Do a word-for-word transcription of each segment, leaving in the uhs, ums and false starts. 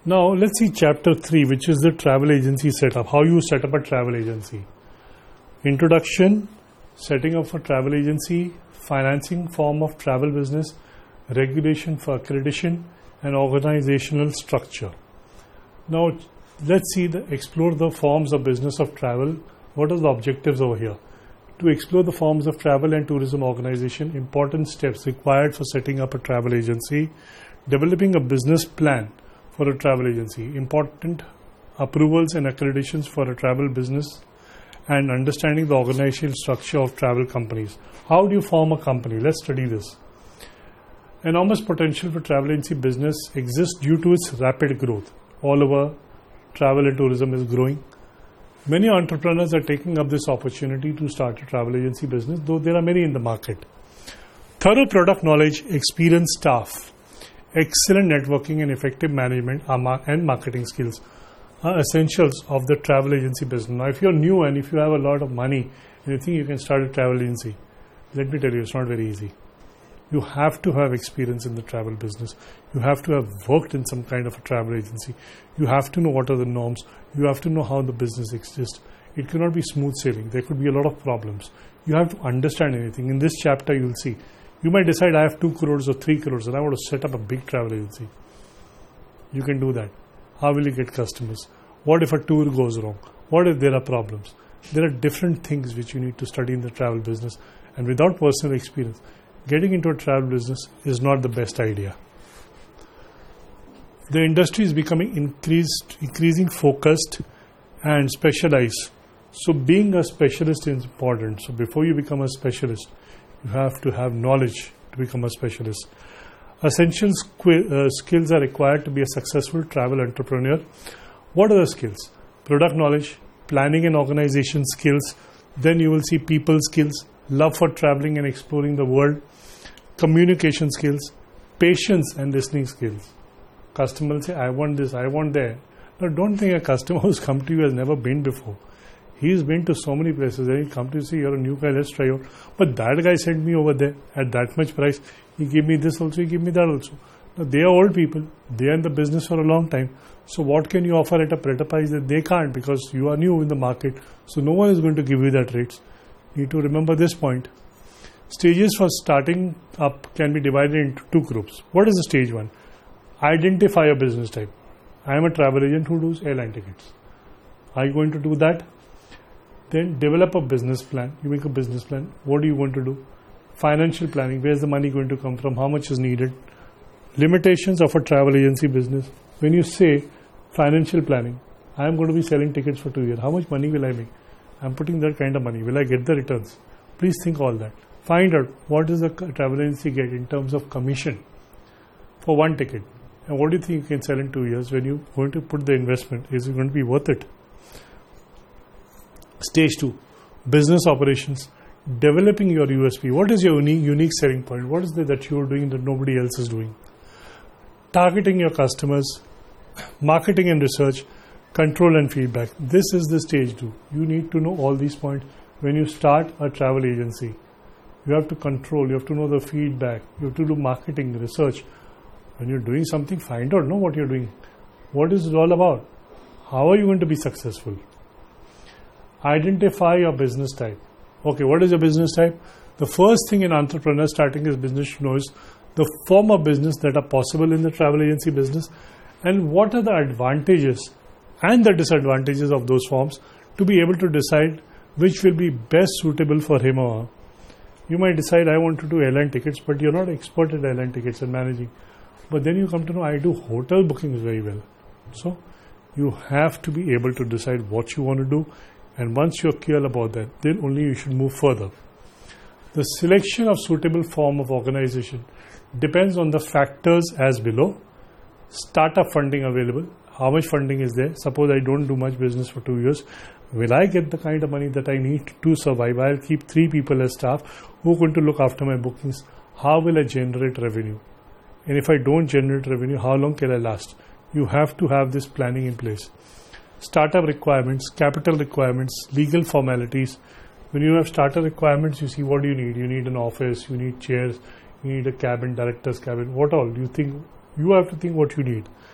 Now let's see chapter three, which is the travel agency setup. How you set up a travel agency. Introduction, setting up a travel agency, financing form of travel business, regulation for accreditation, and organizational structure. Now let's see the explore the forms of business of travel. What are the objectives over here? To explore the forms of travel and tourism organization, important steps required for setting up a travel agency, developing a business plan for a travel agency, important approvals and accreditations for a travel business, and understanding the organizational structure of travel companies. How do you form a company? Let's study this. Enormous potential for travel agency business exists due to its rapid growth. All over, travel and tourism is growing. Many entrepreneurs are taking up this opportunity to start a travel agency business, though there are many in the market. Thorough product knowledge, experienced staff, excellent networking and effective management and marketing skills are essentials of the travel agency business. Now, if you're new and if you have a lot of money and you think you can start a travel agency, let me tell you, it's not very easy. You have to have experience in the travel business. You have to have worked in some kind of a travel agency. You have to know what are the norms. You have to know how the business exists. It cannot be smooth sailing. There could be a lot of problems. You have to understand anything. In this chapter, you'll see. You might decide I have two crores or three crores and I want to set up a big travel agency. You can do that. How will you get customers? What if a tour goes wrong? What if there are problems? There are different things which you need to study in the travel business. And without personal experience, getting into a travel business is not the best idea. The industry is becoming increased, increasing focused and specialized. So being a specialist is important. So before you become a specialist, you have to have knowledge to become a specialist. Essential squ- uh, skills are required to be a successful travel entrepreneur. What are the skills? Product knowledge, planning and organization skills. Then you will see people skills, love for traveling and exploring the world, communication skills, patience and listening skills. Customer will say, I want this, I want that. Now, don't think a customer who's come to you has never been before. He's been to so many places and he come to you, say, you're a new guy, let's try out. But that guy sent me over there at that much price. He gave me this also, he gave me that also. Now, they are old people. They are in the business for a long time. So what can you offer at a better price that they can't, because you are new in the market. So no one is going to give you that rates. You need to remember this point. Stages for starting up can be divided into two groups. What is the stage one? Identify a business type. I am a travel agent who does airline tickets. Are you going to do that? Then develop a business plan. You make a business plan. What are you going to do? Financial planning. Where is the money going to come from? How much is needed? Limitations of a travel agency business. When you say financial planning, I am going to be selling tickets for two years. How much money will I make? I am putting that kind of money. Will I get the returns? Please think all that. Find out what does the travel agency get in terms of commission for one ticket. And what do you think you can sell in two years when you're going to put the investment? Is it going to be worth it? Stage two, business operations. Developing your U S P. What is your unique, unique selling point? What is it that you are doing that nobody else is doing? Targeting your customers, marketing and research, control and feedback. This is the stage two. You need to know all these points when you start a travel agency. You have to control, you have to know the feedback, you have to do marketing, research. When you're doing something, find out, know what you're doing. What is it all about? How are you going to be successful? Identify your business type. Okay, what is your business type? The first thing an entrepreneur starting his business should know is the form of business that are possible in the travel agency business and what are the advantages and the disadvantages of those forms to be able to decide which will be best suitable for him or her. You might decide I want to do airline tickets, but you're not expert at airline tickets and managing. But then you come to know I do hotel bookings very well. So you have to be able to decide what you want to do. And once you're clear about that, then only you should move further. The selection of suitable form of organization depends on the factors as below. Startup funding available. How much funding is there? Suppose I don't do much business for two years. Will I get the kind of money that I need to survive? I'll keep three people as staff who are going to look after my bookings. How will I generate revenue? And if I don't generate revenue, how long can I last? You have to have this planning in place. Startup requirements, capital requirements, legal formalities. When you have startup requirements, you see what do you need? You need an office, you need chairs, you need a cabin, director's cabin. What all? You think you have to think what you need.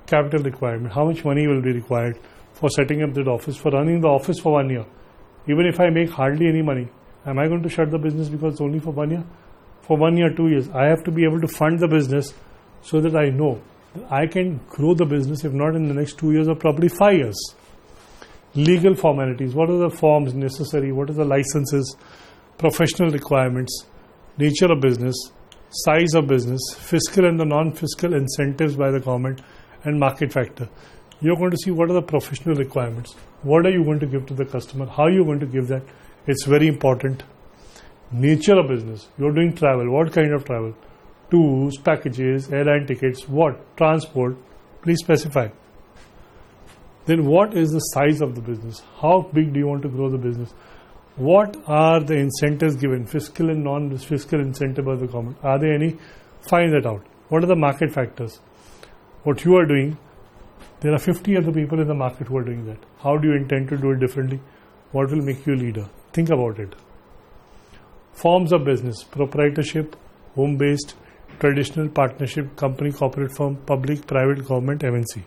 capital requirement. How much money will be required for setting up that office, for running the office for one year? Even if I make hardly any money, am I going to shut the business because it's only for one year? For one year, two years, I have to be able to fund the business so that I know that I can grow the business, if not in the next two years or probably five years. Legal formalities. What are the forms necessary? What are the licenses? Professional requirements, nature of business, size of business, fiscal and the non-fiscal incentives by the government, and market factor. You're going to see what are the professional requirements. What are you going to give to the customer? How are you going to give that? It's very important. Nature of business. You're doing travel. What kind of travel? Tours, packages, airline tickets, what? Transport. Please specify. Then what is the size of the business? How big do you want to grow the business? What are the incentives given? Fiscal and non-fiscal incentive by the government. Are there any? Find that out. What are the market factors? What you are doing, there are fifty other people in the market who are doing that. How do you intend to do it differently? What will make you a leader? Think about it. Forms of business: proprietorship, home-based, traditional, partnership, company, corporate firm, public, private, government, M N C.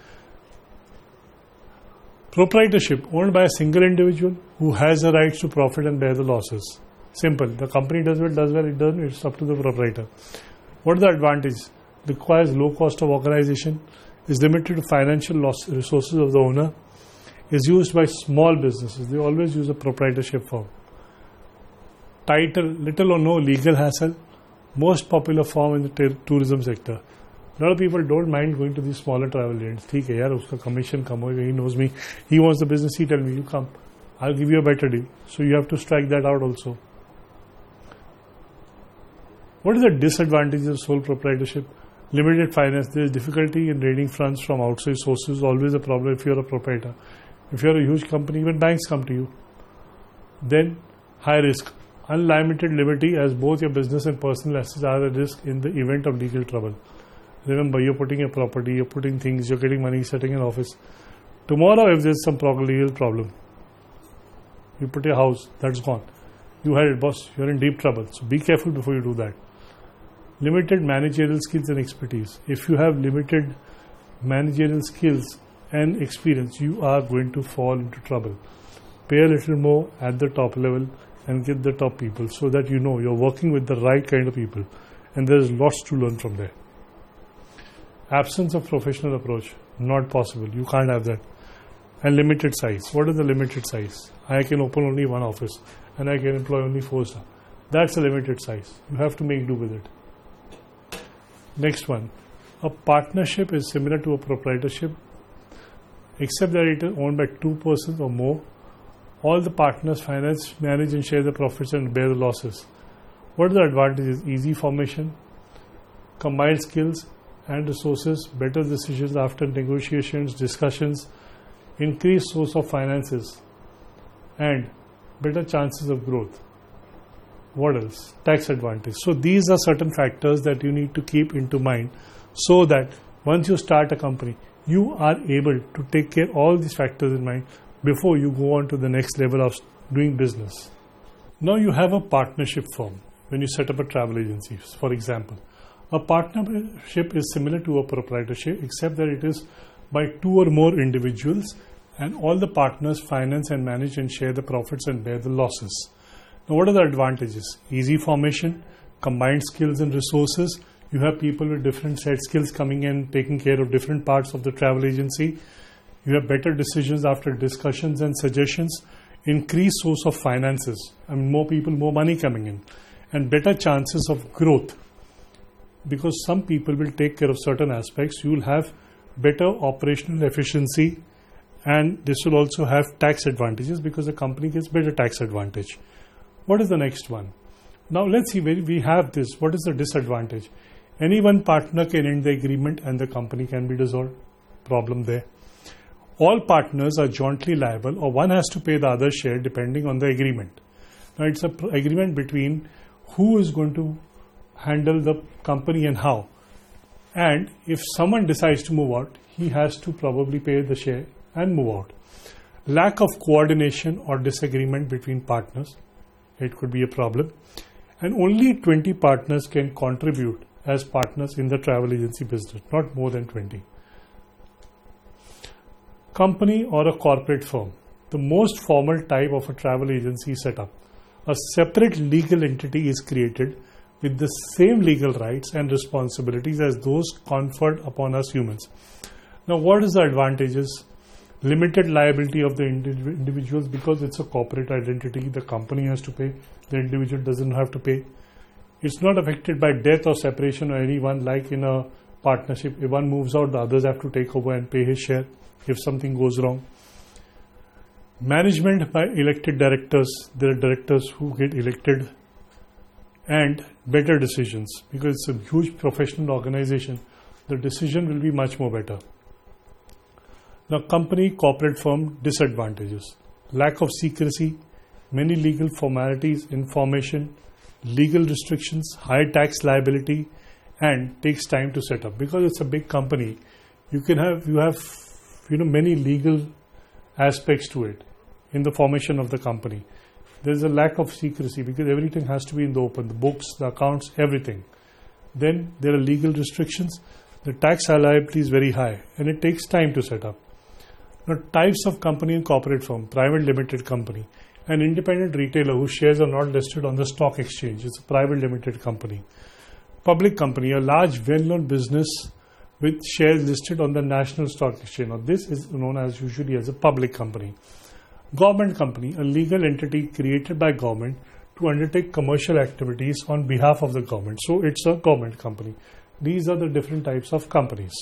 Proprietorship, owned by a single individual who has the rights to profit and bear the losses. Simple. The company does well, does well, it doesn't, it's up to the proprietor. What are the advantages? Requires low cost of organization, is limited to financial loss, resources of the owner, is used by small businesses. They always use a proprietorship form. Title, little or no legal hassle, most popular form in the t- tourism sector. A lot of people don't mind going to these smaller travel agents. ठीक है यार, उसका commission कम होगा. He knows me. He wants the business. He tell me, you come. I'll give you a better deal. So you have to strike that out also. What is the disadvantages of sole proprietorship? Limited finance. There is difficulty in raising funds from outside sources. Always a problem if you're a proprietor. If you're a huge company, even banks come to you. Then high risk. Unlimited liberty, as both your business and personal assets are at risk in the event of legal trouble. Remember, you're putting a property, you're putting things, you're getting money, setting an office. Tomorrow, if there's some legal problem, you put your house, that's gone. You had it, boss, you're in deep trouble. So be careful before you do that. Limited managerial skills and expertise. If you have limited managerial skills and experience, you are going to fall into trouble. Pay a little more at the top level and get the top people so that you know you're working with the right kind of people. And there's lots to learn from there. Absence of professional approach, not possible. You can't have that. And limited size. What is the limited size? I can open only one office and I can employ only four staff. That's a limited size. You have to make do with it. Next one. A partnership is similar to a proprietorship, except that it is owned by two persons or more. All the partners finance, manage and share the profits and bear the losses. What are the advantages? Easy formation, combined skills and resources, better decisions after negotiations, discussions, increased source of finances, and better chances of growth. What else? Tax advantage. So these are certain factors that you need to keep into mind so that once you start a company, you are able to take care of all these factors in mind before you go on to the next level of doing business. Now you have a partnership firm when you set up a travel agency, for example. A partnership is similar to a proprietorship except that it is by two or more individuals and all the partners finance and manage and share the profits and bear the losses. Now what are the advantages? Easy formation, combined skills and resources. You have people with different set skills coming in, taking care of different parts of the travel agency. You have better decisions after discussions and suggestions, increased source of finances, I mean more people, more money coming in, and better chances of growth. Because some people will take care of certain aspects, you will have better operational efficiency, and this will also have tax advantages because the company gets better tax advantage. What is the next one? Now let's see where we have this. What is the disadvantage? Any one partner can end the agreement and the company can be dissolved. Problem there. All partners are jointly liable or one has to pay the other share depending on the agreement. Now it's an agreement between who is going to handle the company and how. And if someone decides to move out, he has to probably pay the share and move out. Lack of coordination or disagreement between partners, it could be a problem. And only twenty partners can contribute as partners in the travel agency business, not more than twenty. Company or a corporate firm. The most formal type of a travel agency setup. A separate legal entity is created with the same legal rights and responsibilities as those conferred upon us humans. Now, what is the advantages? Limited liability of the indiv- individuals because it's a corporate identity. The company has to pay. The individual doesn't have to pay. It's not affected by death or separation or anyone like in a partnership. If one moves out, the others have to take over and pay his share if something goes wrong. Management by elected directors. There are directors who get elected, and better decisions because it's a huge professional organization. The decision will be much more better. Now, company, corporate firm disadvantages. Lack of secrecy, many legal formalities, information, legal restrictions, high tax liability, and takes time to set up. Because it's a big company, you can have you have you know many legal aspects to it in the formation of the company. There's a lack of secrecy because everything has to be in the open, the books, the accounts, everything. Then there are legal restrictions. The tax liability is very high and it takes time to set up. Now, types of company and corporate firm. Private limited company. An independent retailer whose shares are not listed on the stock exchange. It's a private limited company. Public company, a large well-known business with shares listed on the national stock exchange. Now, this is known as usually as a public company. Government company, a legal entity created by government to undertake commercial activities on behalf of the government. So it's a government company. These are the different types of companies.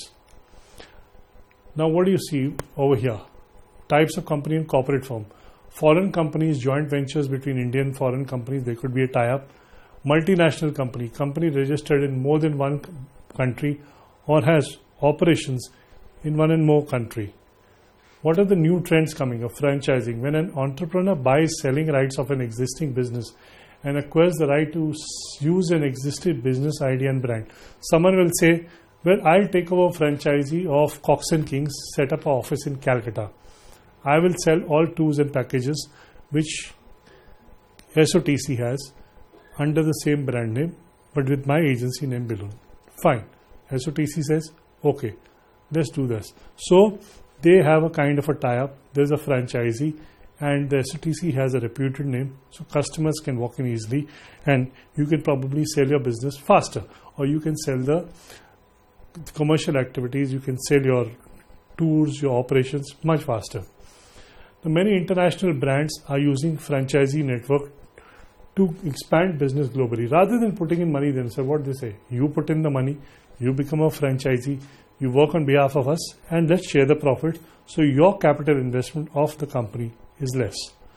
Now what do you see over here? Types of company and corporate firm. Foreign companies, joint ventures between Indian and foreign companies. There could be a tie-up. Multinational company, company registered in more than one country or has operations in one and more country. What are the new trends coming up? Franchising. When an entrepreneur buys selling rights of an existing business and acquires the right to use an existing business idea and brand, someone will say, well, I'll take over franchisee of Cox and Kings, set up an office in Calcutta. I will sell all tours and packages which S O T C has under the same brand name, but with my agency name below. Fine. S O T C says, okay, let's do this. So they have a kind of a tie-up. There's a franchisee and the S O T C has a reputed name. So customers can walk in easily and you can probably sell your business faster, or you can sell the commercial activities, you can sell your tours, your operations much faster. Now, many international brands are using franchisee network to expand business globally. Rather than putting in money themselves, what they say, you put in the money, you become a franchisee, you work on behalf of us, and let's share the profit. So your capital investment of the company is less.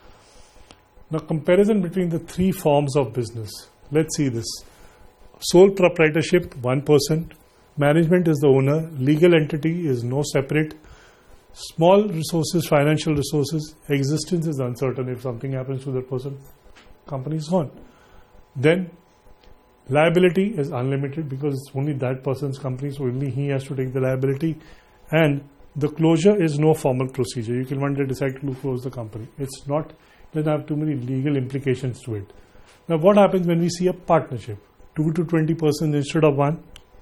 Now, comparison between the three forms of business. Let's see this. Sole proprietorship, one person. Management is the owner. Legal entity is no separate. Small resources, financial resources. Existence is uncertain. If something happens to that person, company is gone. Then liability is unlimited because it's only that person's company, so only he has to take the liability. And the closure is no formal procedure. You can one day decide to close the company. It's not, it doesn't have too many legal implications to it. Now what happens when we see a partnership? two to twenty persons instead of one.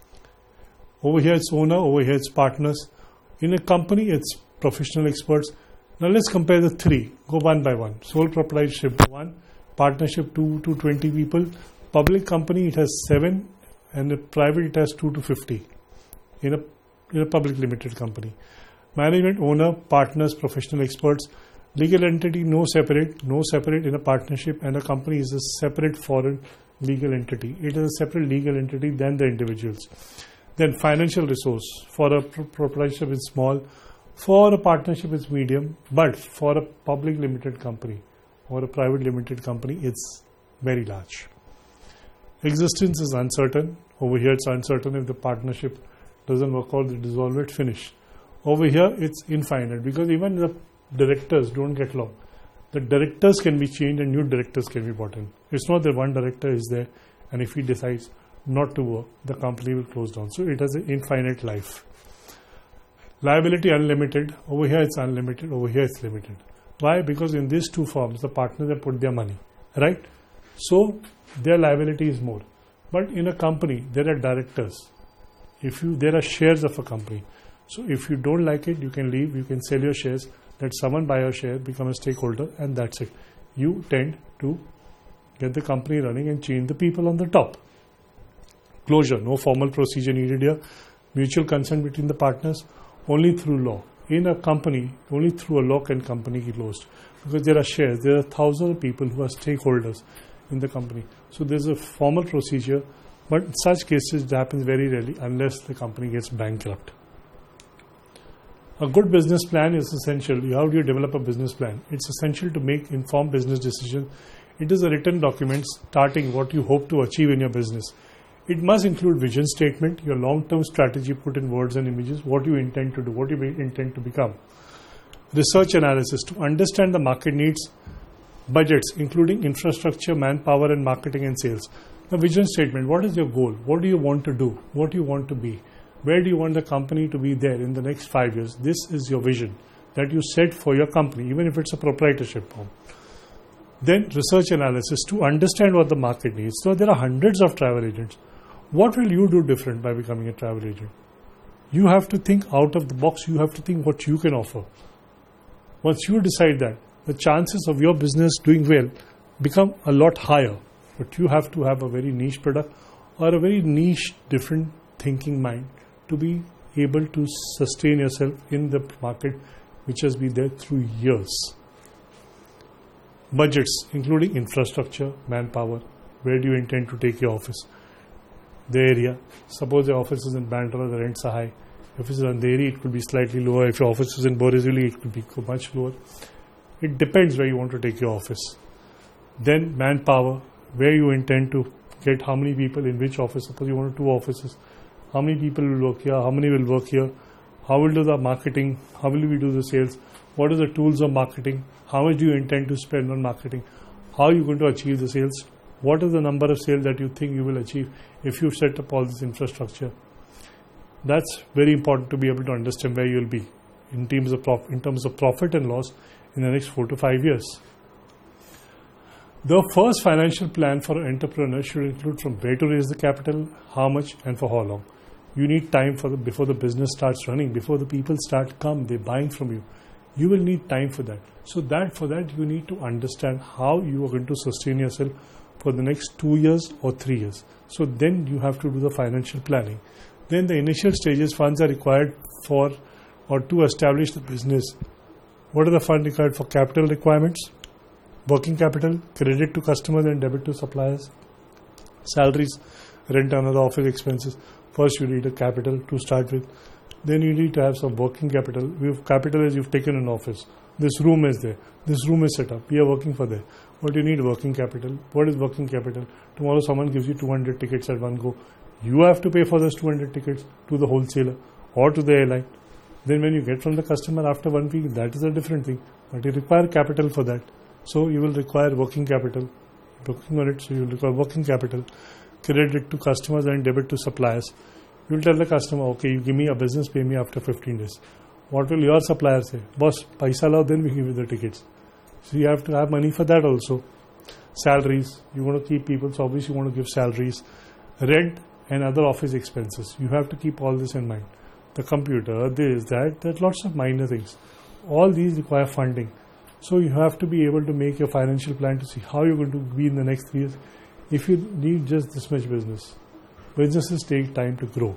Over here it's owner, over here it's partners. In a company it's professional experts. Now let's compare the three. Go one by one. Sole proprietorship one, partnership two to twenty people. Public company it has seven, and the private it has two to fifty. In a in a public limited company. Management, owner, partners, professional experts. Legal entity, no separate, no separate in a partnership, and a company is a separate foreign legal entity. It is a separate legal entity than the individuals. Then financial resource. For a pro- proprietorship is small, for a partnership is medium, but for a public limited company or a private limited company it's very large. Existence is uncertain. Over here it's uncertain. If the partnership doesn't work out, they dissolve it, finish. Over here it's infinite because even the directors don't get along. The directors can be changed and new directors can be brought in. It's not that one director is there and if he decides not to work, the company will close down. So it has an infinite life. Liability unlimited. Over here it's unlimited. Over here it's limited. Why? Because in these two forms the partners have put their money, right? So their liability is more. But in a company there are directors. If you there are shares of a company. So if you don't like it, you can leave, you can sell your shares, let someone buy your share, become a stakeholder, and that's it. You tend to get the company running and change the people on the top. Closure, no formal procedure needed here. Mutual consent between the partners, only through law. In a company, only through a law can company be closed. Because there are shares, there are thousands of people who are stakeholders in the company. So there's a formal procedure, but in such cases it happens very rarely unless the company gets bankrupt. A good business plan is essential. How do you develop a business plan? It's essential to make informed business decisions. It is a written document starting what you hope to achieve in your business. It must include vision statement, your long-term strategy put in words and images, what you intend to do, what you intend to become. Research analysis to understand the market needs, budgets including infrastructure, manpower and marketing and sales. The vision statement, what is your goal? What do you want to do? What do you want to be? Where do you want the company to be there in the next five years? This is your vision that you set for your company, even if it's a proprietorship form. Then research analysis to understand what the market needs. So there are hundreds of travel agents. What will you do different by becoming a travel agent? You have to think out of the box. You have to think what you can offer. Once you decide that, the chances of your business doing well become a lot higher. But you have to have a very niche product or a very niche, different thinking mind to be able to sustain yourself in the market which has been there through years. Budgets, including infrastructure, manpower. Where do you intend to take your office? The area. Suppose the office is in Bandra, the rents are high. If it's in Andheri, it could be slightly lower. If your office is in Borivali, it could be much lower. It depends where you want to take your office. Then manpower, where you intend to get how many people in which office. Suppose you want two offices. How many people will work here? How many will work here? How will do the marketing? How will we do the sales? What are the tools of marketing? How much do you intend to spend on marketing? How are you going to achieve the sales? What is the number of sales that you think you will achieve if you set up all this infrastructure? That's very important to be able to understand where you will be in terms of prof- in terms of profit and loss in the next four to five years. The first financial plan for an entrepreneur should include from where to raise the capital, how much, and for how long. You need time for the, before the business starts running, before the people start come, they're buying from you. You will need time for that. So that for that you need to understand how you are going to sustain yourself for the next two years or three years. So then you have to do the financial planning. Then the initial stages funds are required for or to establish the business. What are the funds required for? Capital requirements, working capital, credit to customers and debit to suppliers, salaries, rent and other office expenses. First you need a capital to start with. Then you need to have some working capital. We have capital as you've taken an office. This room is there. This room is set up. We are working for there. What do you need? Working capital. What is working capital? Tomorrow someone gives you two hundred tickets at one go. You have to pay for those two hundred tickets to the wholesaler or to the airline. Then when you get from the customer after one week, that is a different thing. But you require capital for that. So you will require working capital. Working on it, so you will require working capital. Credit to customers and debit to suppliers. You will tell the customer, okay, you give me a business, pay me after fifteen days. What will your supplier say? Boss, paisa lao, then we give you the tickets. So you have to have money for that also. Salaries, you want to keep people, so obviously you want to give salaries. Rent and other office expenses. You have to keep all this in mind. The computer, this, that, there are lots of minor things. All these require funding. So you have to be able to make your financial plan to see how you're going to be in the next three years. If you need just this much business, businesses take time to grow.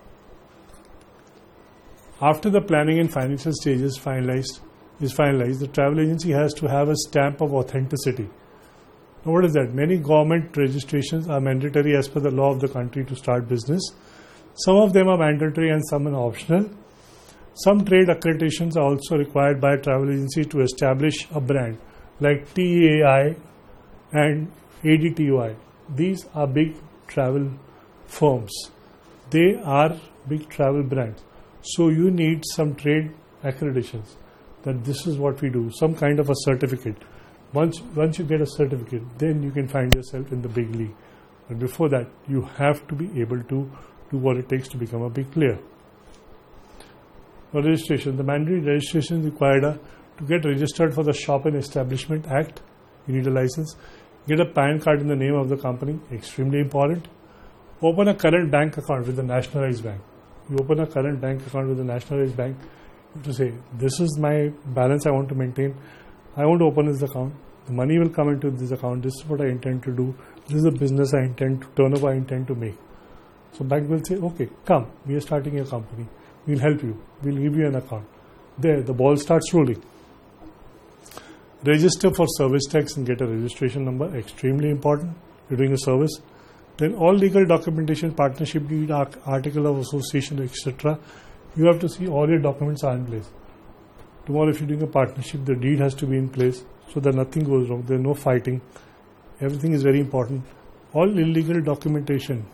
After the planning and financial stages finalized is finalized, the travel agency has to have a stamp of authenticity. Now what is that? Many government registrations are mandatory as per the law of the country to start business. Some of them are mandatory and some are optional. Some trade accreditations are also required by a travel agency to establish a brand like T A I and A D T O I. These are big travel firms. They are big travel brands. So you need some trade accreditations that this is what we do, some kind of a certificate. Once once you get a certificate, then you can find yourself in the big league. But before that, you have to be able to do what it takes to become a big player. For registration, the mandatory registration required are to get registered for the Shop and Establishment Act. You need a license. Get a PAN card in the name of the company, extremely important. Open a current bank account with the nationalized bank. You open a current bank account with the nationalized bank. You have to say, this is my balance I want to maintain. I want to open this account. The money will come into this account. This is what I intend to do. This is the business I intend to, turnover I intend to make. So bank will say, okay, come, we are starting a company. We'll help you. We'll give you an account. There, the ball starts rolling. Register for service tax and get a registration number. Extremely important. You're doing a service. Then all legal documentation, partnership deed, article of association, et cetera. You have to see all your documents are in place. Tomorrow, if you're doing a partnership, the deed has to be in place so that nothing goes wrong. There's no fighting. Everything is very important. All illegal documentation,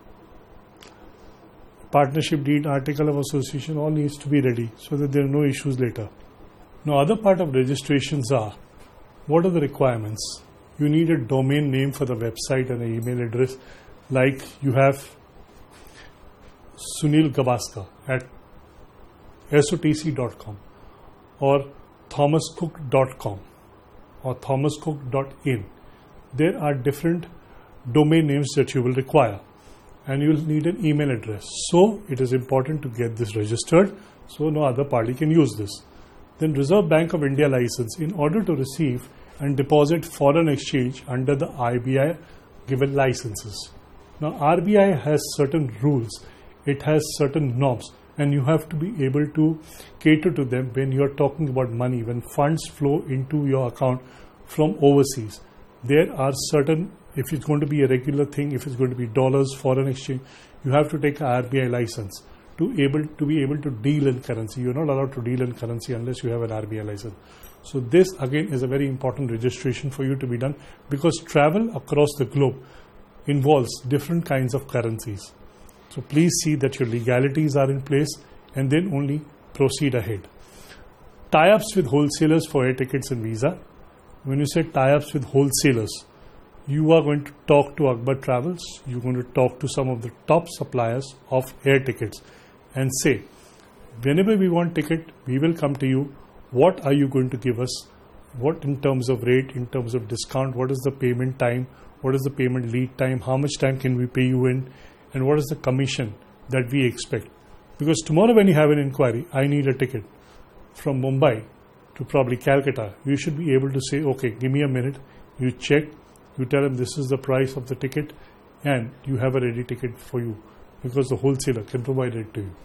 partnership deed, article of association, all needs to be ready so that there are no issues later. Now, other part of registrations are, what are the requirements? You need a domain name for the website and an email address, like you have Sunil Gavaskar at S O T C dot com or thomas cook dot com or thomas cook dot in. There are different domain names that you will require, and you will need an email address. So it is important to get this registered so no other party can use this. Then Reserve Bank of India license in order to receive and deposit foreign exchange under the R B I given licenses. Now R B I has certain rules, it has certain norms, and you have to be able to cater to them when you are talking about money, when funds flow into your account from overseas. There are certain, if it's going to be a regular thing, if it's going to be dollars, foreign exchange, you have to take a R B I license to able to be able to deal in currency. You're not allowed to deal in currency unless you have an R B I license. So this again is a very important registration for you to be done, because travel across the globe involves different kinds of currencies. So please see that your legalities are in place and then only proceed ahead. Tie-ups with wholesalers for air tickets and visa. When you say tie-ups with wholesalers, you are going to talk to Akbar Travels, you're going to talk to some of the top suppliers of air tickets and say, whenever we want ticket, we will come to you. What are you going to give us? What in terms of rate, in terms of discount, what is the payment time, what is the payment lead time, how much time can we pay you in, and what is the commission that we expect? Because tomorrow when you have an inquiry, I need a ticket from Mumbai to probably Calcutta, you should be able to say, okay, give me a minute, you check, you tell them this is the price of the ticket, and you have a ready ticket for you, because the wholesaler can provide it to you.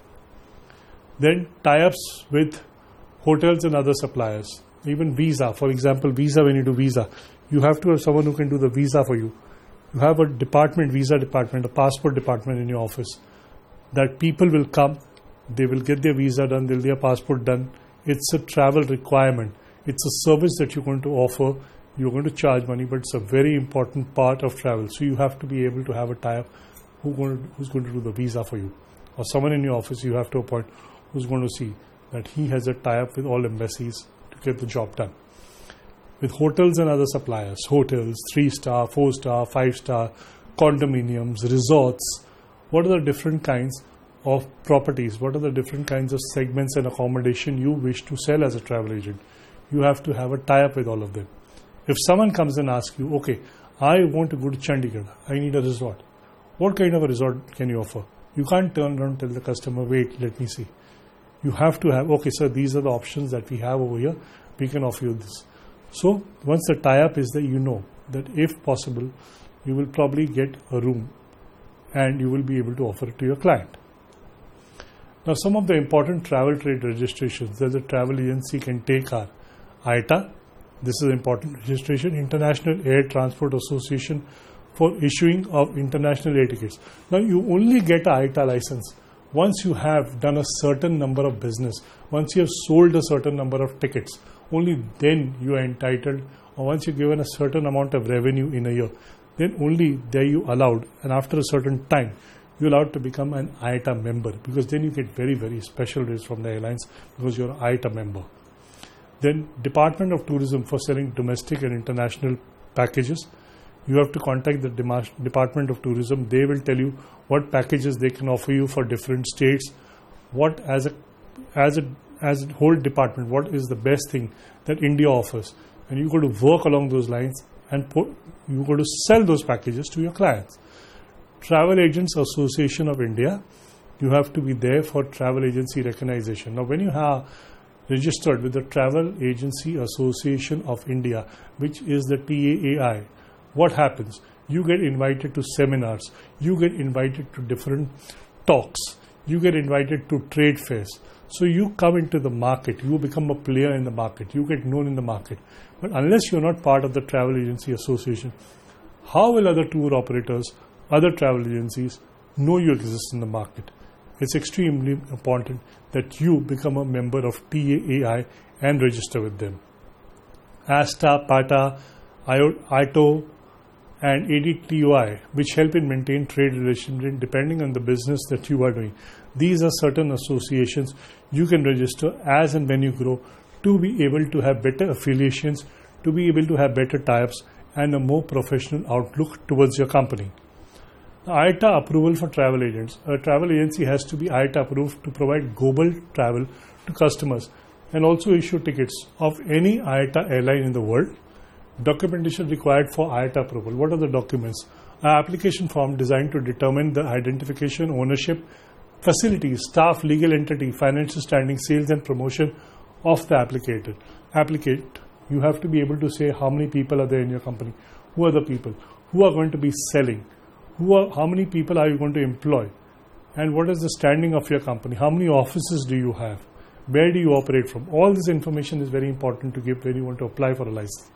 Then tie-ups with hotels and other suppliers. Even visa, for example, visa, when you do visa, you have to have someone who can do the visa for you. You have a department, visa department, a passport department in your office, that people will come, they will get their visa done, they'll get their passport done. It's a travel requirement. It's a service that you're going to offer. You're going to charge money, but it's a very important part of travel. So you have to be able to have a tie-up who going to, who's going to do the visa for you. Or someone in your office you have to appoint who's going to see that he has a tie-up with all embassies to get the job done. With hotels and other suppliers, hotels, three-star, four-star, five-star, condominiums, resorts, what are the different kinds of properties, what are the different kinds of segments and accommodation you wish to sell as a travel agent? You have to have a tie-up with all of them. If someone comes and asks you, okay, I want to go to Chandigarh, I need a resort. What kind of a resort can you offer? You can't turn around and tell the customer, wait, let me see. You have to have, okay, sir, these are the options that we have over here. We can offer you this. So once the tie-up is there, you know that if possible, you will probably get a room and you will be able to offer it to your client. Now, some of the important travel trade registrations that the travel agency can take are I T A, this is important registration, International Air Transport Association for issuing of international air tickets. Now, you only get an I T A license once you have done a certain number of business, once you have sold a certain number of tickets, only then you are entitled, or once you're given a certain amount of revenue in a year, then only there you allowed, and after a certain time, you're allowed to become an I A T A member, because then you get very, very special rates from the airlines because you're an I A T A member. Then Department of Tourism for selling domestic and international packages. You have to contact the Department of Tourism. They will tell you what packages they can offer you for different states, what as a as a as a whole department, what is the best thing that India offers, and you're going to work along those lines and put, you're going to sell those packages to your clients. Travel Agents Association of India, You have to be there for travel agency recognition. Now, when you have registered with the Travel Agency Association of India, which is the T A A I, what happens? You get invited to seminars, you get invited to different talks, you get invited to trade fairs. So you come into the market, you become a player in the market, you get known in the market. But unless you're not part of the Travel Agency Association, how will other tour operators, other travel agencies know you exist in the market? It's extremely important that you become a member of T A A I and register with them. ASTA, PATA, I T O, and A D T O I, which help in maintain trade relations depending on the business that you are doing. These are certain associations you can register as and when you grow to be able to have better affiliations, to be able to have better tie-ups and a more professional outlook towards your company. I T A approval for travel agents. A travel agency has to be I T A approved to provide global travel to customers and also issue tickets of any I T A airline in the world. Documentation required for I T A approval. What are the documents? An application form designed to determine the identification, ownership, facilities, staff, legal entity, financial standing, sales and promotion of the applicator. Applicant. You have to be able to say how many people are there in your company, who are the people, who are going to be selling, who are, how many people are you going to employ, and what is the standing of your company, how many offices do you have, where do you operate from. All this information is very important to give when you want to apply for a license.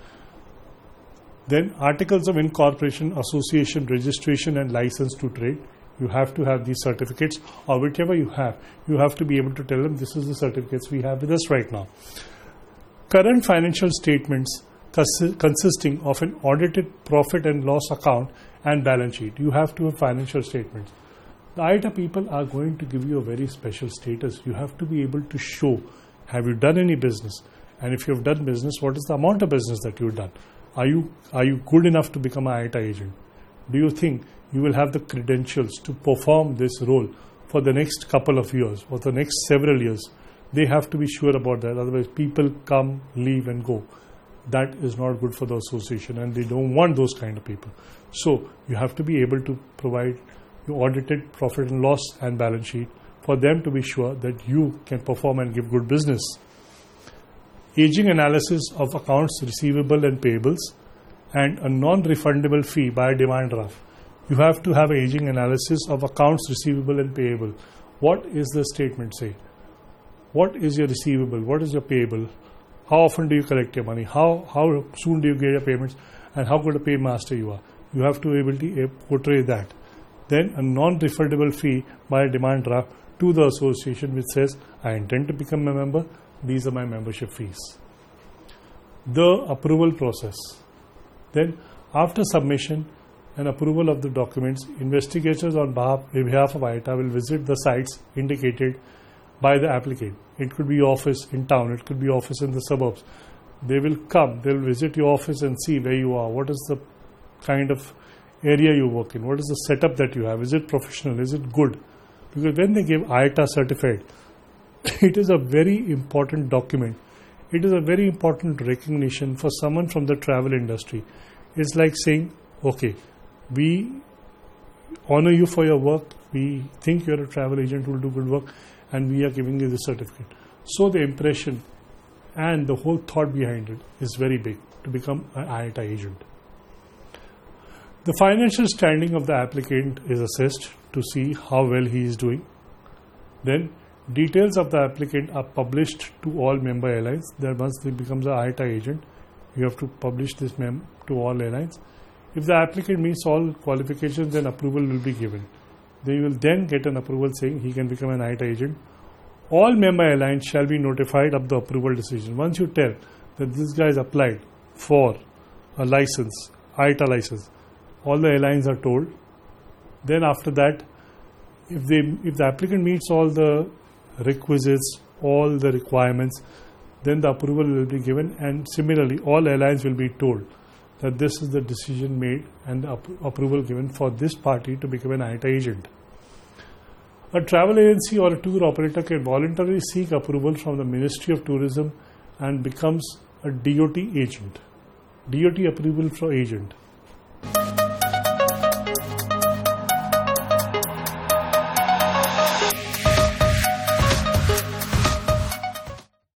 Then articles of incorporation, association, registration and license to trade. You have to have these certificates, or whichever you have, you have to be able to tell them this is the certificates we have with us right now. Current financial statements consisting of an audited profit and loss account and balance sheet. You have to have financial statements. The I T A people are going to give you a very special status. You have to be able to show, have you done any business? And if you have done business, what is the amount of business that you've done? Are you, are you good enough to become an I T A agent? Do you think you will have the credentials to perform this role for the next couple of years, for the next several years? They have to be sure about that. Otherwise, people come, leave and go. That is not good for the association and they don't want those kind of people. So you have to be able to provide your audited profit and loss and balance sheet for them to be sure that you can perform and give good business. Aging analysis of accounts receivable and payables and a non-refundable fee by demand draft. You have to have an aging analysis of accounts receivable and payable. What is the statement say? What is your receivable? What is your payable? How often do you collect your money? How how soon do you get your payments? And how good a paymaster you are? You have to be able to portray that. Then a non-refundable fee by demand draft to the association which says, I intend to become a member. These are my membership fees. The approval process. Then after submission and approval of the documents, investigators on behalf of I T A will visit the sites indicated by the applicant. It could be office in town, it could be office in the suburbs. They will come, they will visit your office and see where you are, what is the kind of area you work in, what is the setup that you have, is it professional, is it good? Because when they give I T A certified, it is a very important document. It is a very important recognition for someone from the travel industry. It's like saying, okay, we honor you for your work, we think you're a travel agent who will do good work, and we are giving you the certificate. So the impression and the whole thought behind it is very big to become an I T A agent. The financial standing of the applicant is assessed to see how well he is doing. Then details of the applicant are published to all member airlines. That once he becomes an I T A agent, you have to publish this mem to all airlines. If the applicant meets all qualifications, then approval will be given. They will then get an approval saying he can become an I T A agent. All member airlines shall be notified of the approval decision. Once you tell that this guy has applied for a license, I T A license, all the airlines are told. Then after that, if they if the applicant meets all the requisites, all the requirements, then the approval will be given, and similarly all airlines will be told that this is the decision made and the ap- approval given for this party to become an I T A agent. A travel agency or a tour operator can voluntarily seek approval from the Ministry of Tourism and becomes a D O T agent. D O T approval for agent.